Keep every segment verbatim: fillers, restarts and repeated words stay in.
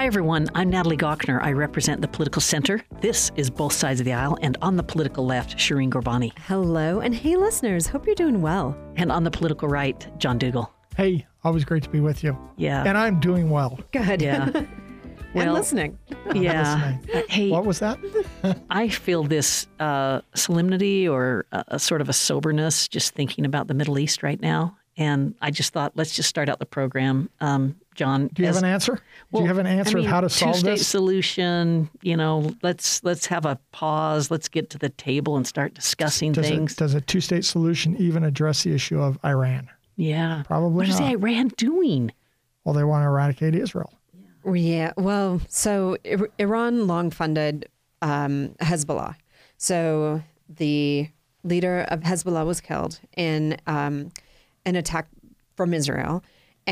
Hi, everyone. I'm Natalie Gochner. I represent the Political Center. This is Both Sides of the Aisle. And on the political left, Shireen Ghorbani. Hello. And hey, listeners. Hope you're doing well. And on the political right, John Dougall. Hey, always great to be with you. Yeah. And I'm doing well. Good. Yeah. Well, and listening. Yeah. Listening. Uh, hey, what was that? I feel this uh, solemnity or a, a sort of a soberness just thinking about the Middle East right now. And I just thought, let's just start out the program. Um, John, do you as, have an answer? Well, do you have an answer I mean, of how to solve two-state this? solution. You know, let's let's have a pause. Let's get to the table and start discussing does things. It, does a two-state solution even address the issue of Iran? Yeah, probably What is not. Iran doing? Well, they want to eradicate Israel. Yeah. Well, so I- Iran long funded um, Hezbollah. So the leader of Hezbollah was killed in um, an attack from Israel.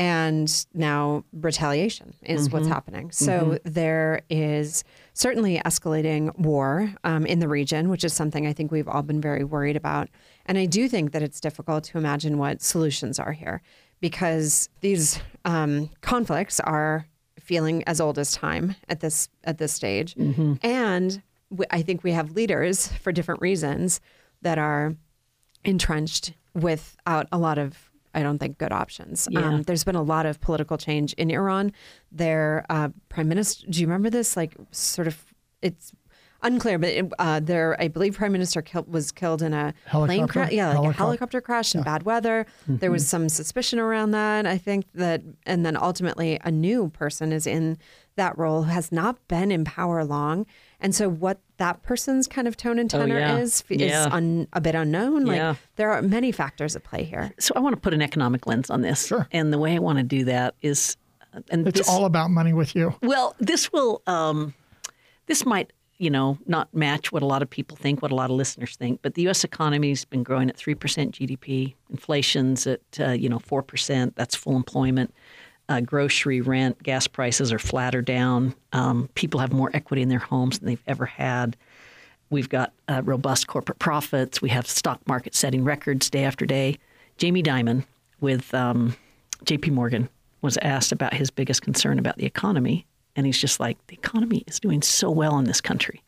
And now retaliation is Mm-hmm. what's happening. So Mm-hmm. there is certainly escalating war um, in the region, which is something I think we've all been very worried about. And I do think that it's difficult to imagine what solutions are here because these um, conflicts are feeling as old as time at this at this stage. Mm-hmm. And w- I think we have leaders for different reasons that are entrenched without a lot of, I don't think, good options. Yeah. Um, there's been a lot of political change in Iran. Their uh, prime minister, do you remember this? Like sort of, it's unclear, but it, uh, their, I believe, prime minister kill, was killed in a plane Helicopter? crash. Yeah, like Helicopter. a helicopter crash in Yeah. bad weather. There was some suspicion around that. I think that, and then ultimately a new person is in that role who has not been in power long. And so what that person's kind of tone and tenor yeah. is, is Yeah. un, a bit unknown. Like Yeah. there are many factors at play here. So I want to put an economic lens on this. Sure. And the way I want to do that is, and It's this, all about money with you. well, this will, um, this might, you know, not match what a lot of people think, what a lot of listeners think, but the U S economy's been growing at three percent G D P. Inflation's at, uh, you know, four percent. That's full employment. Uh, grocery, rent, gas prices are flat or down. Um, people have more equity in their homes than they've ever had. We've got uh, robust corporate profits. We have stock market setting records day after day. Jamie Dimon with um, J P Morgan was asked about his biggest concern about the economy. And he's just like, the economy is doing so well in this country.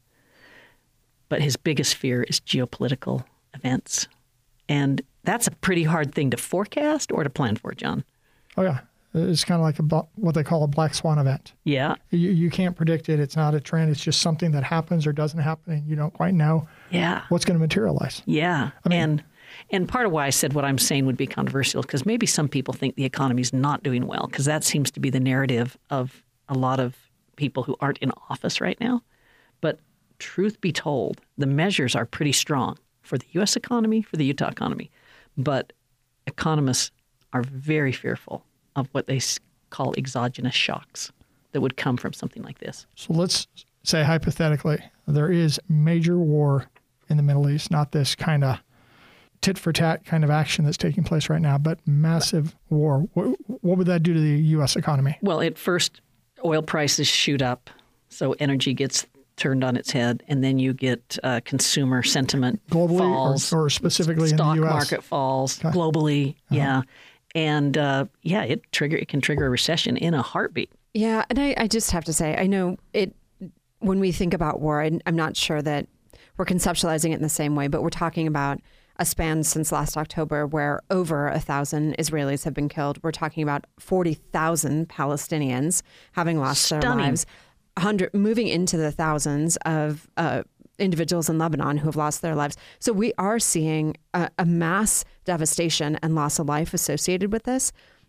But his biggest fear is geopolitical events. And that's a pretty hard thing to forecast or to plan for, John. Oh, yeah. It's kind of like a, bla- what they call a black swan event. Yeah. You, you can't predict it. It's not a trend. It's just something that happens or doesn't happen, and you don't quite know Yeah. what's going to materialize. Yeah. I mean- and and part of why I said what I'm saying would be controversial, because maybe some people think the economy's not doing well, because that seems to be the narrative of a lot of people who aren't in office right now. But truth be told, the measures are pretty strong for the U S economy, for the Utah economy. But economists are very fearful of what they s- call exogenous shocks that would come from something like this. So let's say hypothetically, there is major war in the Middle East, not this kind of tit for tat kind of action that's taking place right now, but massive war. What, what would that do to the U S economy? Well, at first, oil prices shoot up, so energy gets turned on its head, and then you get uh, consumer sentiment Globally falls, or, or specifically in the stock U S? market falls Okay. globally. Uh-huh. Yeah, and uh, yeah, it trigger it can trigger a recession in a heartbeat. Yeah, and I, I just have to say, I know it. When we think about war, I, I'm not sure that we're conceptualizing it in the same way, but we're talking about a span since last October where over a thousand Israelis have been killed. We're talking about forty thousand Palestinians having lost Stunning. their lives, one hundred moving into the thousands of uh, individuals in Lebanon who have lost their lives. So we are seeing a, a mass devastation and loss of life associated with this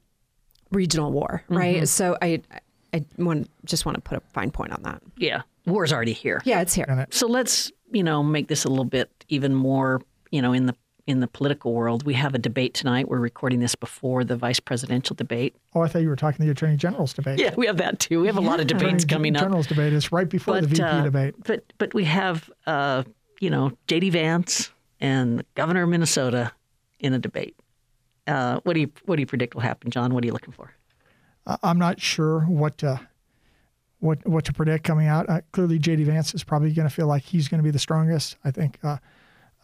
regional war, right? Mm-hmm. So I, I want just want to put a fine point on that. Yeah, war's already here. Yeah, it's here. And it- So let's you know make this a little bit even more you know in the in the political world. We have a debate tonight. We're recording this before the vice presidential debate. Oh, I thought you were talking the Attorney General's debate. Yeah, we have that too. We have a lot of Yeah. debates Attorney coming up. General's debate is right before the V P uh, debate. But but we have uh, you know J D Vance and the governor of Minnesota in a debate. Uh, what do you what do you predict will happen, John? What are you looking for? Uh, I'm not sure what to, what what to predict coming out. Uh, clearly, J D Vance is probably going to feel like he's going to be the strongest. I think uh,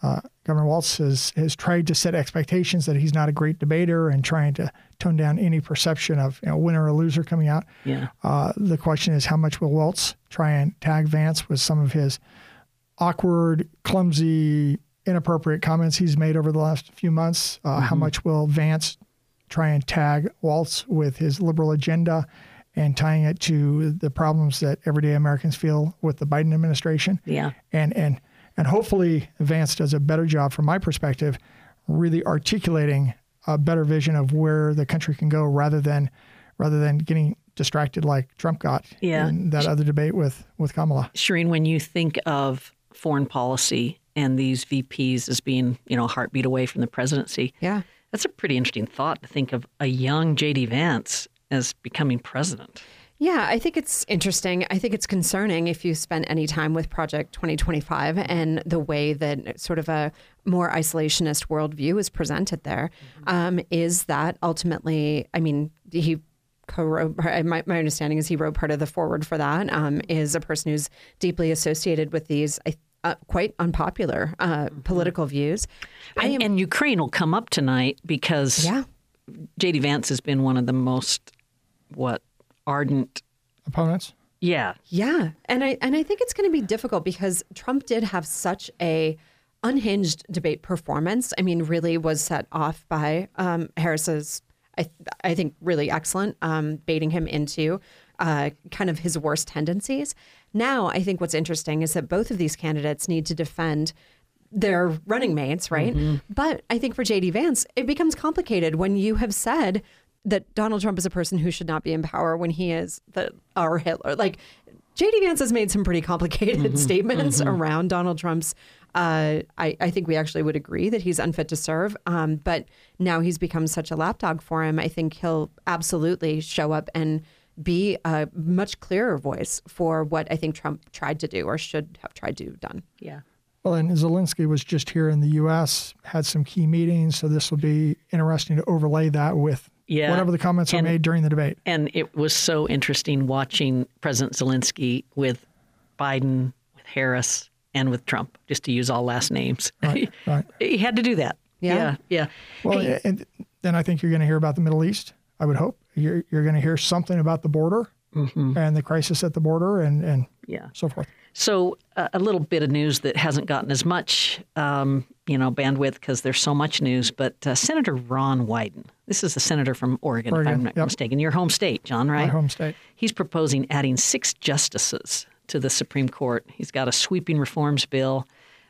uh, Governor Walz has, has tried to set expectations that he's not a great debater and trying to tone down any perception of, you know, winner or loser coming out. Yeah. Uh, the question is, how much will Walz try and tag Vance with some of his awkward, clumsy, inappropriate comments he's made over the last few months? Uh, mm-hmm. How much will Vance try and tag Walz with his liberal agenda and tying it to the problems that everyday Americans feel with the Biden administration? Yeah. And and and hopefully Vance does a better job, from my perspective, really articulating a better vision of where the country can go, rather than rather than getting distracted like Trump got yeah. in that other debate with, with Kamala. Shireen, when you think of foreign policy and these V Ps as being, you know, a heartbeat away from the presidency, yeah, that's a pretty interesting thought to think of a young J D Vance as becoming president. Yeah, I think it's interesting. I think it's concerning if you spend any time with Project twenty twenty-five and the way that sort of a more isolationist worldview is presented there. Mm-hmm. Um, is that ultimately, I mean, he co-wrote, my, my understanding is he wrote part of the forward for that, um, is a person who's deeply associated with these uh, quite unpopular uh, mm-hmm. political views. And, am, and Ukraine will come up tonight because yeah. J D Vance has been one of the most, what, ardent opponents. Yeah. Yeah. And I and I think it's going to be difficult because Trump did have such a unhinged debate performance. I mean, really was set off by um, Harris's, I, I think, really excellent, um, baiting him into uh, kind of his worst tendencies. Now, I think what's interesting is that both of these candidates need to defend their running mates, right? Mm-hmm. But I think for J D Vance, it becomes complicated when you have said that Donald Trump is a person who should not be in power when he is the our Hitler. Like, J D Vance has made some pretty complicated mm-hmm. statements mm-hmm. around Donald Trump's. Uh, I, I think we actually would agree that he's unfit to serve. Um, but now he's become such a lapdog for him. I think he'll absolutely show up and be a much clearer voice for what I think Trump tried to do or should have tried to do done. Yeah. Well, and Zelensky was just here in the U S, had some key meetings. So this will be interesting to overlay that with Yeah. whatever the comments and, are made during the debate. And it was so interesting watching President Zelensky with Biden, with Harris, and with Trump, just to use all last names. Right, right. He had to do that. Yeah. Yeah. yeah. Well, hey. and then I think you're going to hear about the Middle East, I would hope. You're, you're going to hear something about the border mm-hmm. and the crisis at the border and, and yeah. so forth. So uh, a little bit of news that hasn't gotten as much, um, you know, bandwidth because there's so much news. But uh, Senator Ron Wyden, this is the senator from Oregon, Oregon if I'm not yep. mistaken, your home state, John, right? My home state. He's proposing adding six justices to the Supreme Court. He's got a sweeping reforms bill.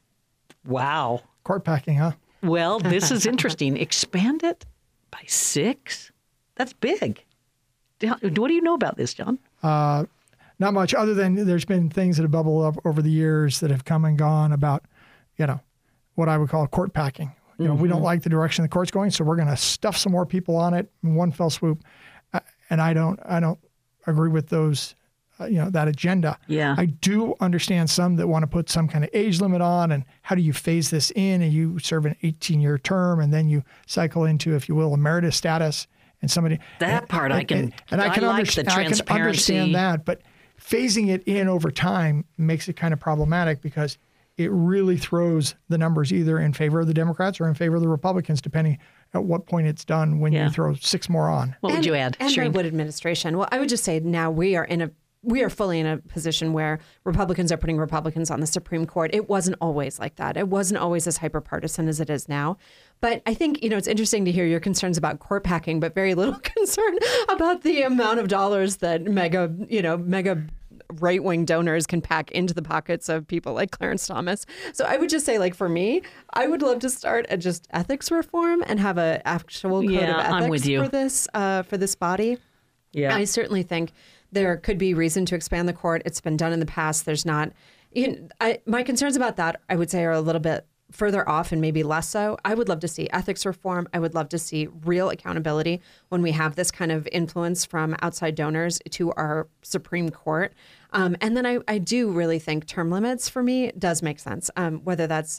Wow. Court packing, huh? Well, this is interesting. Expand it by six? That's big. What do you know about this, John? Uh, not much, other than there's been things that have bubbled up over the years that have come and gone about, you know, what I would call court packing. You know, mm-hmm. we don't like the direction the court's going, so we're going to stuff some more people on it in one fell swoop. Uh, and I don't, I don't agree with those, uh, you know, that agenda. Yeah. I do understand some that want to put some kind of age limit on, and how do you phase this in? And you serve an eighteen-year term, and then you cycle into, if you will, emeritus status. And somebody that and, part and, I can, and, and I can, I like understand, the I can understand that, but phasing it in over time makes it kind of problematic because it really throws the numbers either in favor of the Democrats or in favor of the Republicans, depending at what point it's done when yeah. you throw six more on. What and, would you add? And the Wood administration. Well, I would just say now we are in a we are fully in a position where Republicans are putting Republicans on the Supreme Court. It wasn't always like that. It wasn't always as hyper-partisan as it is now. But I think, you know, it's interesting to hear your concerns about court packing, but very little concern about the amount of dollars that mega, you know, mega right-wing donors can pack into the pockets of people like Clarence Thomas. So I would just say, like, for me, I would love to start at just ethics reform and have an actual code yeah, of ethics I'm with you. for this uh, for this body. Yeah, I certainly think there could be reason to expand the court. It's been done in the past. There's not. You know, I, my concerns about that, I would say, are a little bit further off and maybe less so. I would love to see ethics reform. I would love to see real accountability when we have this kind of influence from outside donors to our Supreme Court. Um, and then I, I do really think term limits for me does make sense, um, whether that's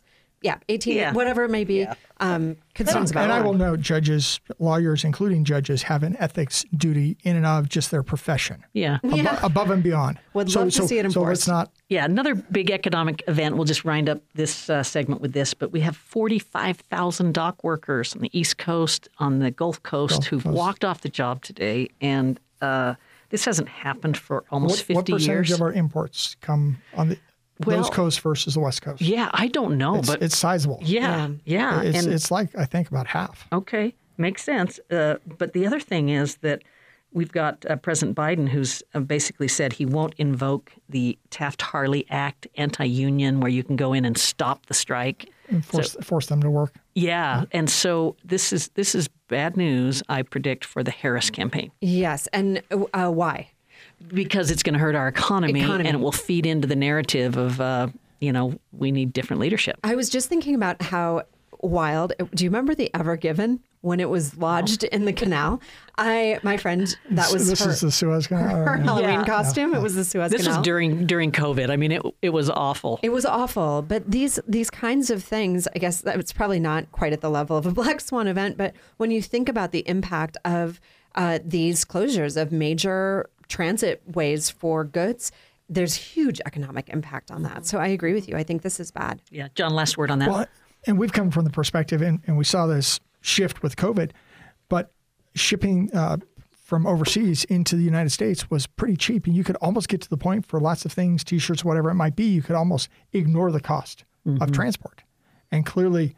yeah, eighteen, Yeah. whatever it may be, Yeah. um, concerns And, about and I it. will note, judges, lawyers, including judges, have an ethics duty in and of just their profession, Yeah. Yeah. abo- above and beyond. Would so, love to so, see it So enforced. let's not. Yeah, another big economic event. We'll just wind up this uh, segment with this, but we have forty-five thousand dock workers on the East Coast, on the Gulf Coast, Gulf who've Coast. walked off the job today. And uh, this hasn't happened for almost What, what fifty percentage years. of our imports come on the Well, those coasts versus the West Coast? Yeah, I don't know, it's, but it's sizable. yeah, yeah. It's, and it's like, I think, about half. okay, makes sense. Uh, but the other thing is that we've got uh, President Biden, who's uh, basically said he won't invoke the Taft-Hartley Act, anti-union, where you can go in and stop the strike. And force, force them to work. Yeah, and so this is this is bad news, I predict, for the Harris campaign, Yes, and uh, why? because it's going to hurt our economy, Economy. and it will feed into the narrative of, uh, you know, we need different leadership. I was just thinking about how wild. Do you remember the Ever Given when it was lodged in the canal? I, my friend, that was this her, is the Suez Canal. her Yeah. Halloween Yeah. costume. It was the Suez This Canal. was during during COVID. I mean, it it was awful. It was awful, but these these kinds of things, I guess that it's probably not quite at the level of a Black Swan event, but when you think about the impact of uh, these closures of major transit ways for goods, there's huge economic impact on that. So I agree with you. I think this is bad. Yeah, John, last word on that. Well, and we've come from the perspective, and, and we saw this shift with COVID, but shipping uh, from overseas into the United States was pretty cheap. And you could almost get to the point for lots of things, T-shirts, whatever it might be, you could almost ignore the cost Mm-hmm. of transport. And clearly,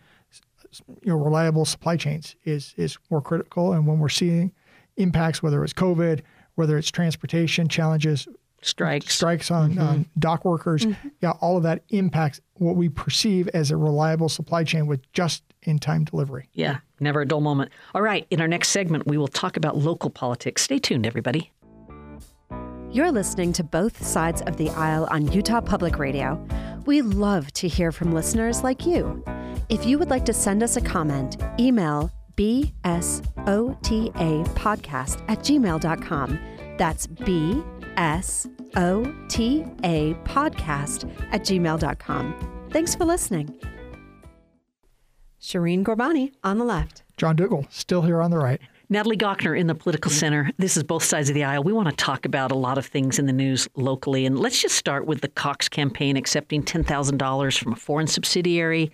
you know, reliable supply chains is is more critical. And when we're seeing impacts, whether it's COVID, whether it's transportation challenges, Strikes. strikes on, Mm-hmm. on dock workers, yeah, all of that impacts what we perceive as a reliable supply chain with just-in-time delivery. Yeah, never a dull moment. All right, in our next segment, we will talk about local politics. Stay tuned, everybody. You're listening to Both Sides of the Aisle on Utah Public Radio. We love to hear from listeners like you. If you would like to send us a comment, email b s o t a podcast at gmail dot com. That's B S O T A podcast at gmail dot com. Thanks for listening. Shireen Gorbani on the left. John Dougal, still here on the right. Natalie Gochner in the Political Center. This is Both Sides of the Aisle. We want to talk about a lot of things in the news locally. And let's just start with the Cox campaign accepting ten thousand dollars from a foreign subsidiary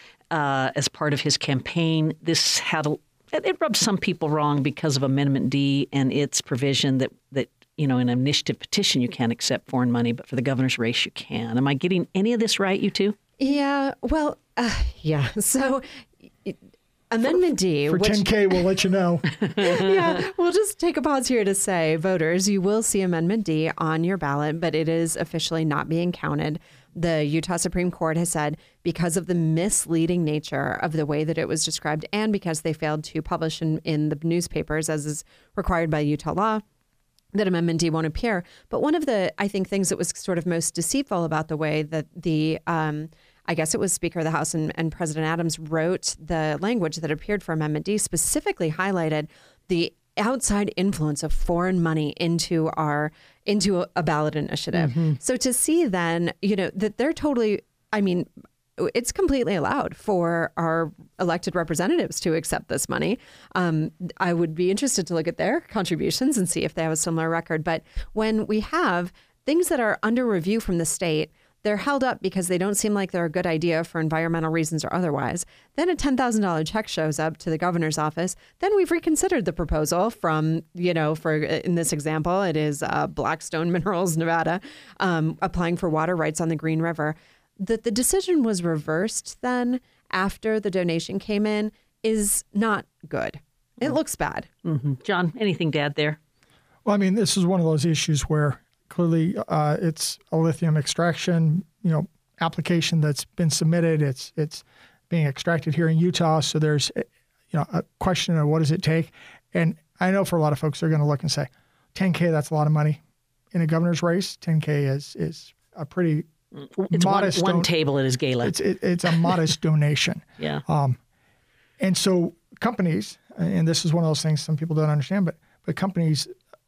uh, as part of his campaign. This had a, it rubbed some people wrong because of Amendment D and its provision that, that, you know, in an initiative petition, you can't accept foreign money, but for the governor's race, you can. Am I getting any of this right, you two? Yeah, well, uh, yeah. So it, Amendment D, For which ten K, we'll let you know. yeah, we'll just take a pause here to say, voters, you will see Amendment D on your ballot, but it is officially not being counted. The Utah Supreme Court has said because of the misleading nature of the way that it was described and because they failed to publish in, in the newspapers as is required by Utah law, that Amendment D won't appear. But one of the, I think, things that was sort of most deceitful about the way that the, um, I guess it was Speaker of the House and, and President Adams wrote the language that appeared for Amendment D specifically highlighted the outside influence of foreign money into our into a, a ballot initiative. Mm-hmm. So to see then, you know, that they're totally, I mean, it's completely allowed for our elected representatives to accept this money. Um, I would be interested to look at their contributions and see if they have a similar record. But when we have things that are under review from the state, they're held up because they don't seem like they're a good idea for environmental reasons or otherwise. Then a ten thousand dollars check shows up to the governor's office. Then we've reconsidered the proposal from, you know, for in this example, it is uh, Blackstone Minerals, Nevada, um, applying for water rights on the Green River. That the decision was reversed then after the donation came in is not good. It looks bad. Mm-hmm. John, anything to add there? Well, I mean, this is one of those issues where clearly uh, it's a lithium extraction, you know, application that's been submitted. It's it's being extracted here in Utah. So there's, you know, a question of what does it take? And I know for a lot of folks, they're going to look and say, ten K, that's a lot of money. In a governor's race, ten K is is a pretty It's one, modest one don- table at his gala. It's it, it's a modest donation. Yeah. Um, and so companies, and this is one of those things some people don't understand, but but companies,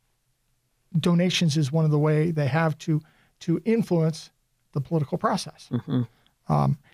donations is one of the way they have to to influence the political process. Mm-hmm. Um,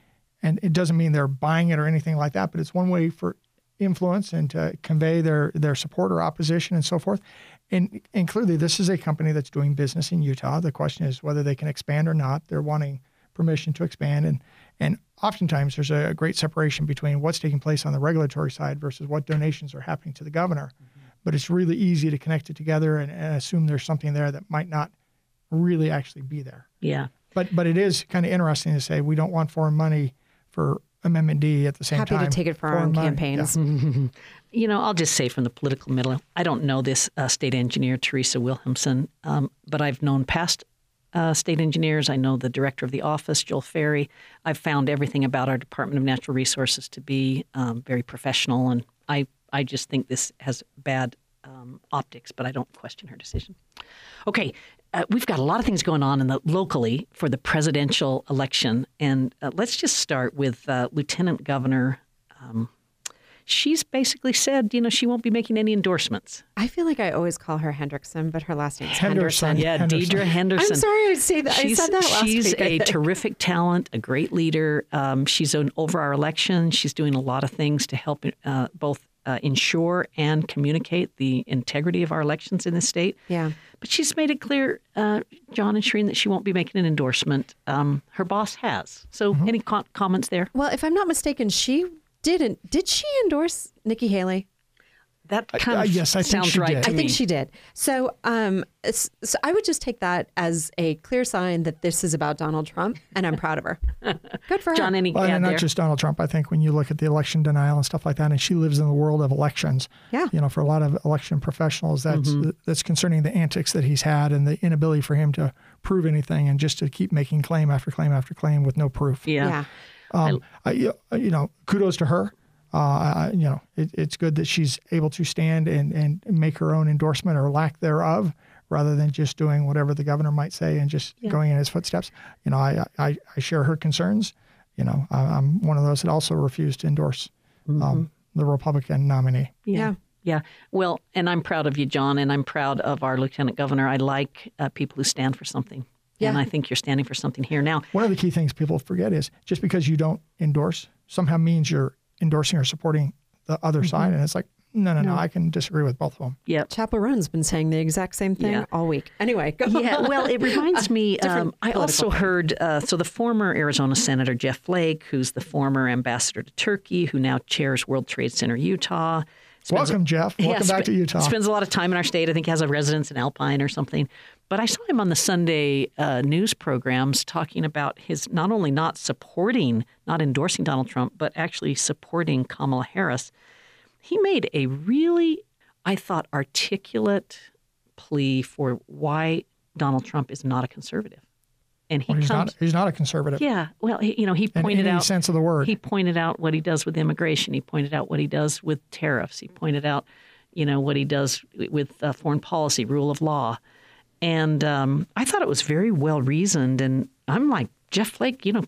And it doesn't mean they're buying it or anything like that, but it's one way for influence and to convey their, their support or opposition and so forth. And, and clearly this is a company that's doing business in Utah. The question is whether they can expand or not. They're wanting permission to expand. And, and oftentimes there's a great separation between what's taking place on the regulatory side versus what donations are happening to the governor. Mm-hmm. But it's really easy to connect it together and, and assume there's something there that might not really actually be there. Yeah. But but it is kind of interesting to say we don't want foreign money for Amendment D at the same Happy time. Happy to take it for our own money. campaigns. Yeah. You know, I'll just say from the political middle, I don't know this uh, state engineer, Teresa Wilhelmsen, um, but I've known past uh, state engineers. I know the director of the office, Joel Ferry. I've found everything about our Department of Natural Resources to be um, very professional, and I, I just think this has bad um, optics, but I don't question her decision. Okay. Uh, we've got a lot of things going on in the locally for the presidential election, and uh, let's just start with uh, Lieutenant Governor. Um, she's basically said, you know, she won't be making any endorsements. I feel like I always call her Hendrickson, but her last name's Henderson. Henderson. Yeah, Henderson. Deidre Henderson. I'm sorry I say that. She's, I said that last she's week. I a think. terrific talent, a great leader. Um, she's an, over our election. She's doing a lot of things to help uh, both uh, ensure and communicate the integrity of our elections in the state. Yeah. But she's made it clear, uh, John and Shireen, that she won't be making an endorsement. Um, her boss has. So Mm-hmm. any co- comments there? Well, if I'm not mistaken, she didn't. Did she endorse Nikki Haley? That kind Uh, of yes, I think sounds she right did. to I me. think she did. So, um, it's- so I would just take that as a clear sign that this is about Donald Trump, and I'm proud of her. Good for her. John, any Well, add and not there? just Donald Trump. I think when you look at the election denial and stuff like that, and she lives in the world of elections. Yeah. You know, for a lot of election professionals, that's Mm-hmm. that's concerning the antics that he's had and the inability for him to prove anything and just to keep making claim after claim after claim with no proof. Yeah. Yeah. Um, I, you know, kudos to her. Uh, I, you know, it, it's good that she's able to stand and, and make her own endorsement or lack thereof, rather than just doing whatever the governor might say and just Yeah. going in his footsteps. You know, I, I, I share her concerns. You know, I, I'm one of those that also refused to endorse um, the Republican nominee. Yeah. Yeah. Yeah. Well, and I'm proud of you, John, and I'm proud of our Lieutenant Governor. I like uh, people who stand for something. Yeah. And I think you're standing for something here now. One of the key things people forget is just because you don't endorse somehow means you're endorsing or supporting the other Mm-hmm. side. And it's like, no, no, no, I can disagree with both of them. Yep. Chappell Roan's been saying the exact same thing Yeah. all week. Anyway, go Yeah, well, it reminds me. Different Um, I political also thing. heard uh, so the former Arizona Senator Jeff Flake, who's the former ambassador to Turkey, who now chairs World Trade Center Utah. spends a- Welcome, Jeff. Yeah, Welcome back spe- to Utah. Spends a lot of time in our state. I think has a residence in Alpine or something. But I saw him on the Sunday uh, news programs talking about his not only not supporting, not endorsing Donald Trump, but actually supporting Kamala Harris. He made a really, I thought, articulate plea for why Donald Trump is not a conservative. And he Well, he's comes, not. He's not a conservative. yeah, well, he, you know, he in pointed any out sense of the word. he pointed out what he does with immigration. He pointed out what he does with tariffs. He pointed out, you know, what he does with uh, foreign policy, rule of law. And um, I thought it was very well reasoned. And I'm like, Jeff Flake, you know,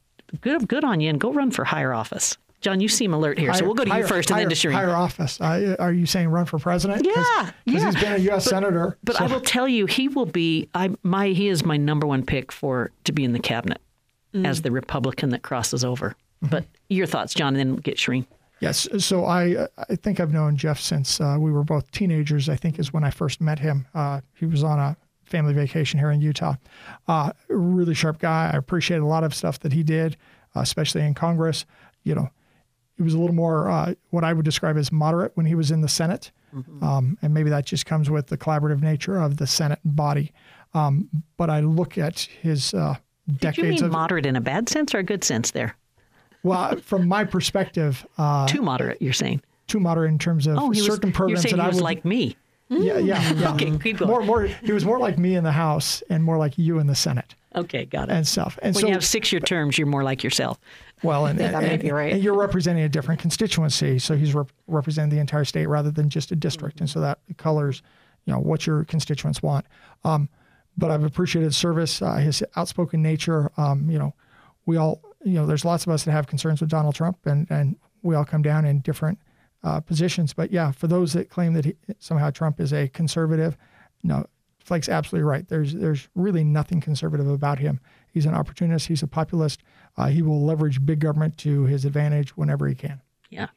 good good on you, and go run for higher office. John, you seem alert here, so Higher- we'll go to higher- you first higher, and then to Shireen. Higher office. Uh, are you saying run for president? Yeah, Because yeah. he's been a U S senator. But so- I will tell you, he will be. I my he is my number one pick for to be in the cabinet as the Republican that crosses over. But your thoughts, John, and then get Shireen. Yes. So I I think I've known Jeff since uh, we were both teenagers, I think is when I first met him. Uh, he was on a family vacation here in Utah. Uh, really sharp guy. I appreciate a lot of stuff that he did, uh, especially in Congress. You know, he was a little more uh, what I would describe as moderate when he was in the Senate. Mm-hmm. Um, and maybe that just comes with the collaborative nature of the Senate body. Um, but I look at his uh, Did you decades mean of, moderate in a bad sense or a good sense there? well, from my perspective, uh, Too moderate, you're saying. too moderate in terms of Oh, he was, certain you're programs saying that he I was would like me. Yeah, yeah, yeah. Okay, keep going. More, more. He was more like me in the House and more like you in the Senate Okay, got it. and stuff. And when so, you have six-year terms, you're more like yourself. well, and, Yeah, that and, may be right. and you're representing a different constituency, so he's rep- representing the entire state rather than just a district, and so that colors, you know, what your constituents want. Um, but I've appreciated his service, uh, his outspoken nature. Um, you know, we all, you know, there's lots of us that have concerns with Donald Trump, and and we all come down in different uh, positions. But yeah, for those that claim that he, somehow Trump is a conservative, no, Flake's absolutely right. There's there's really nothing conservative about him. He's an opportunist. He's a populist. Uh, he will leverage big government to his advantage whenever he can. Yeah.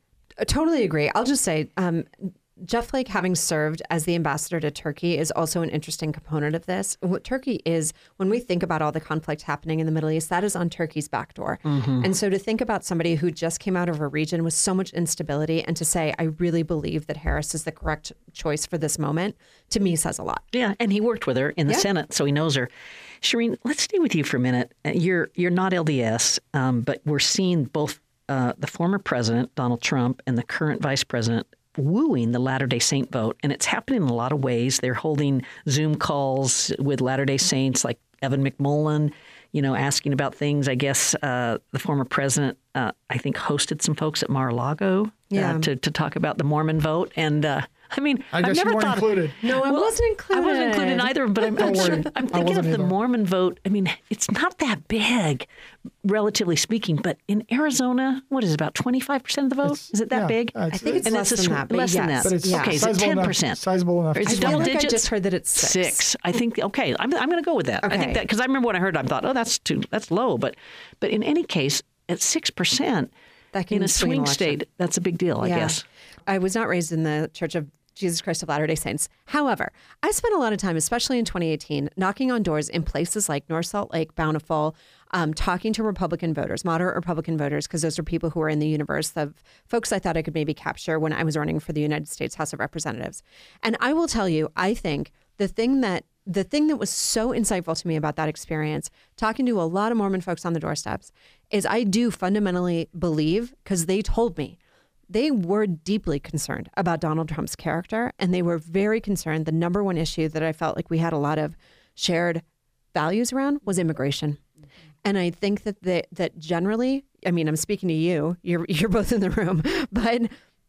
I totally agree. I'll just say, um, Jeff Flake, having served as the ambassador to Turkey, is also an interesting component of this. What Turkey is, when we think about all the conflict happening in the Middle East, that is on Turkey's back door. Mm-hmm. And so to think about somebody who just came out of a region with so much instability and to say, I really believe that Harris is the correct choice for this moment, to me says a lot. Yeah, and he worked with her in the Yeah. Senate, so he knows her. Shireen, let's stay with you for a minute. Uh, You're you're not L D S, um, but we're seeing both uh, the former president, Donald Trump, and the current vice president wooing the Latter-day Saint vote. And it's happening in a lot of ways. They're holding Zoom calls with Latter-day Saints like Evan McMullen, you know, asking about things. I guess uh, the former president, uh, I think, hosted some folks at Mar-a-Lago Yeah. uh, to, to talk about the Mormon vote. And uh, I mean, I I've guess never you weren't thought included. No, I Well, wasn't included. I wasn't included in either, but I'm, I'm, Don't sure, worry. I'm I thinking of wasn't the either. Mormon vote. I mean, it's not that big, relatively speaking, but in Arizona, what is it, about twenty-five percent of the vote? It's- is it that yeah, big? uh, it's- I think it's and less it's a than sw- that, but less than yes. that. But it's okay, is it sizable ten enough, percent? sizable enough. Or is to it I double feel like digits? I just heard that it's six. Six. I think, okay, I'm, I'm going to go with that. I think Okay. that, because I remember when I heard it, I thought, oh, that's too, that's low. But, but in any case, at six percent That can in a swing an swing election. state, that's a big deal, I Yeah. guess. I was not raised in the Church of Jesus Christ of Latter-day Saints. However, I spent a lot of time, especially in twenty eighteen, knocking on doors in places like North Salt Lake, Bountiful, um, talking to Republican voters, moderate Republican voters, because those are people who are in the universe of folks I thought I could maybe capture when I was running for the United States House of Representatives. And I will tell you, I think the thing that the thing that was so insightful to me about that experience, talking to a lot of Mormon folks on the doorsteps, is I do fundamentally believe, because they told me, they were deeply concerned about Donald Trump's character, and they were very concerned. The number one issue that I felt like we had a lot of shared values around was immigration. And I think that they, that generally, I mean, I'm speaking to you, you're, you're both in the room, but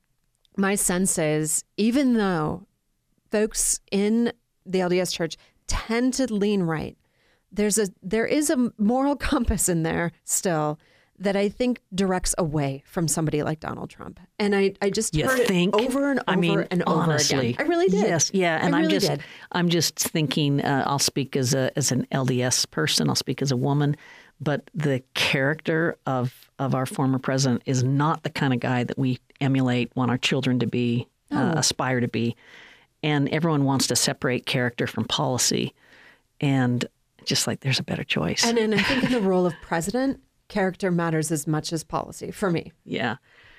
my sense is, even though folks in the L D S church tend to lean right, there's a there is a moral compass in there still that I think directs away from somebody like Donald Trump. And I, I just You heard think? it over and over I mean, and over honestly, again. I really did. Yes, yeah, and I I'm really just, did. I'm just thinking. Uh, I'll speak as a as an L D S person. I'll speak as a woman, but the character of of our former president is not the kind of guy that we emulate, want our children to be, uh, aspire to be, and everyone wants to separate character from policy, and just like there's a better choice. And then I think in the role of president, character matters as much as policy for me. Yeah.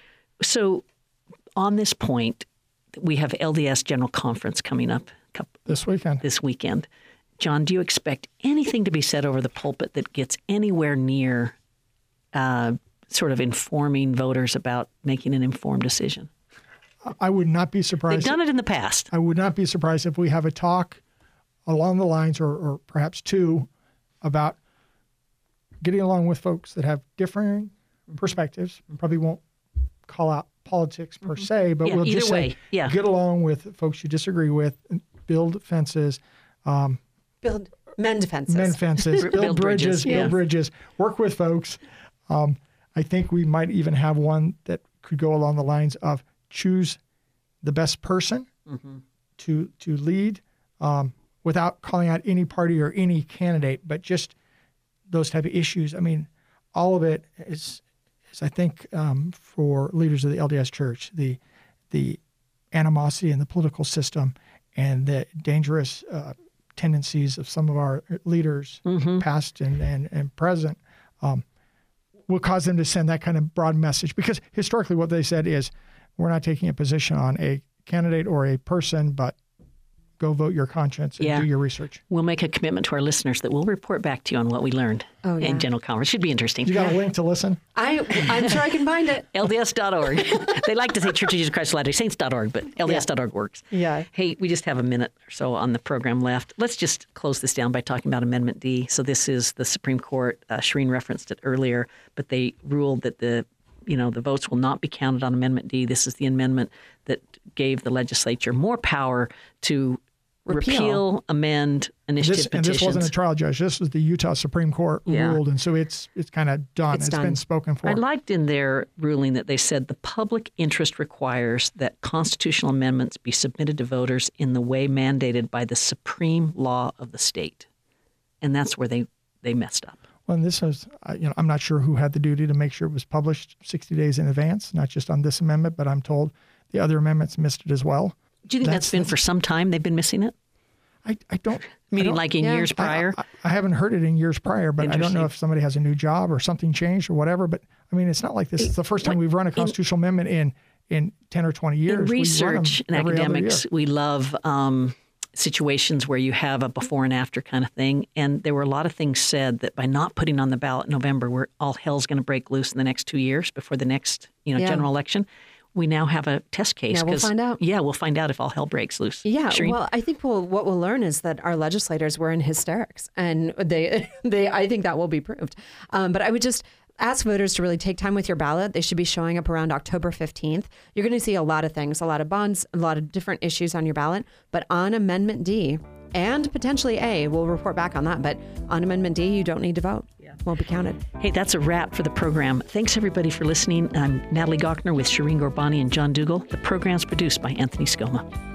So on this point, we have L D S General Conference coming up coup- This weekend. this weekend. John, do you expect anything to be said over the pulpit that gets anywhere near uh, sort of informing voters about making an informed decision? I would not be They've surprised. done it in the past. I would not be surprised if we have a talk along the lines, or, or perhaps two, about getting along with folks that have differing perspectives. We probably won't call out politics per se, but Yeah, we'll either just way, say yeah. get along with folks you disagree with, and build fences, um, Build mend fences. mend fences, build, Build bridges, bridges, build yeah. bridges, work with folks. Um, I think we might even have one that could go along the lines of choose the best person Mm-hmm. to to lead, um, without calling out any party or any candidate, but just those type of issues. I mean, all of it is, is I think, um, for leaders of the L D S Church, the the animosity in the political system and the dangerous uh, tendencies of some of our leaders, Mm-hmm. past and, and, and present, um, will cause them to send that kind of broad message. Because historically what they said is, we're not taking a position on a candidate or a person, but go vote your conscience and Yeah. do your research. We'll make a commitment to our listeners that we'll report back to you on what we learned Oh, yeah. in General Conference. Should be interesting. You got a link to listen? I, I'm sure I can find it. L D S dot org. They like to say Church of Jesus Christ of Latter-day Saints dot org, but L D S dot org works. Yeah. Hey, we just have a minute or so on the program left. Let's just close this down by talking about Amendment D. So this is the Supreme Court. Uh, Shireen referenced it earlier, but they ruled that the you know the votes will not be counted on Amendment D. This is the amendment that gave the legislature more power to repeal, repeal amend, initiative This, and petitions. this wasn't a trial judge. This was the Utah Supreme Court Yeah. ruled, and so it's it's kind of done. It's it's done. been spoken for. I liked in their ruling that they said the public interest requires that constitutional amendments be submitted to voters in the way mandated by the supreme law of the state. And that's where they, they messed up. Well, and this is, uh, you know, I'm not sure who had the duty to make sure it was published sixty days in advance, not just on this amendment, but I'm told the other amendments missed it as well. Do you think That's- that's been for some time they've been missing it? I, I don't. I Meaning don't- like in yeah. years I- prior? I, I haven't heard it in years prior, but I don't know Interesting. if somebody has a new job or something changed or whatever. But I mean, it's not like this is the first time we've run a constitutional amendment in in ten or twenty years. In We run research them and every other academics, year. we love um, situations where you have a before and after kind of thing. And there were a lot of things said that by not putting on the ballot in November, where all hell's going to break loose in the next two years before the next you know Yeah. general election, we now have a test case. Now we'll 'cause- find out. Yeah, we'll find out if all hell breaks loose. Yeah, Shireen? well, I think we'll, what we'll learn is that our legislators were in hysterics, and they, they, I think that will be proved. Um, but I would just ask voters to really take time with your ballot. They should be showing up around October fifteenth. You're going to see a lot of things, a lot of bonds, a lot of different issues on your ballot. But on Amendment D and potentially A, we'll report back on that. But on Amendment D, you don't need to vote. Yeah. Won't be counted. Hey, that's a wrap for the program. Thanks, everybody, for listening. I'm Natalie Gochner with Shireen Gorbani and John Dougal. The program's produced by Anthony Scoma.